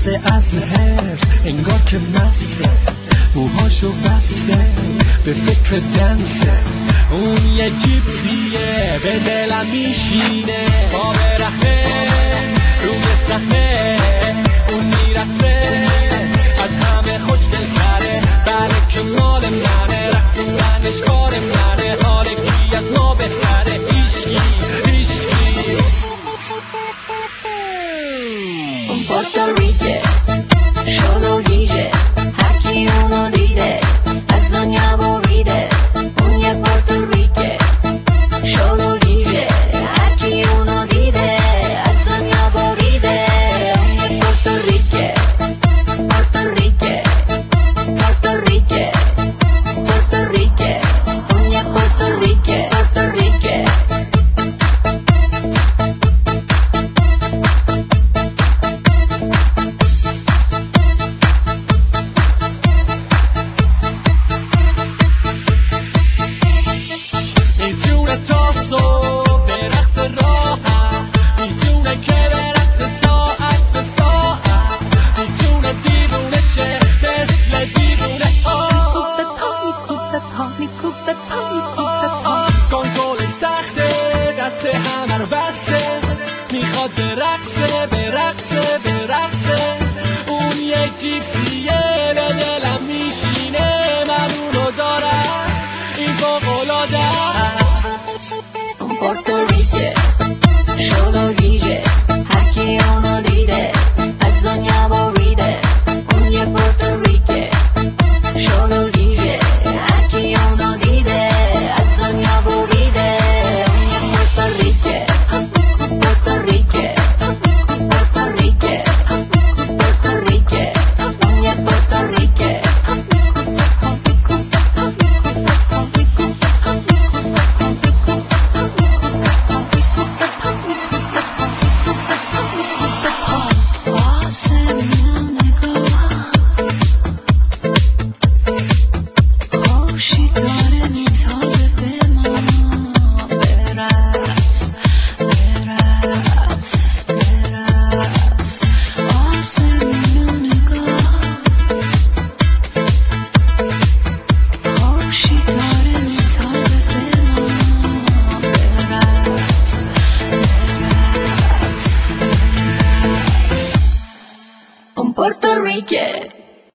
از حرف انگار که مسته، موهاشو بسته به فکر دنسه. اون یه جیپیه به دلم میشینه، با برهنه روی صحنه اون میرسه، از همه خوشگل تره. بله که مال منه، رقصوندنش کار منه، حال کی از ما بهتره. هیشکی اون پورتوریکه شلو دیجه، هرکی اونو دیده از دنیا بریده. اون یه پورتوریکه شلو دیجه، هرکی اونو دیده از دنیا بریده. اون یه پورتوریکه پورتوریکه پورتوریکه پورتوریکه، اون یه پورتوریکه پورتوریکه. میتونه تا صبح به رقص راحت، میتونه که برقص ساعت به ساعت، میتونه دیوونه شه مثل دیوونه ها. میکوبه پا میکوبه پا میکوبه پا میکوبه پا.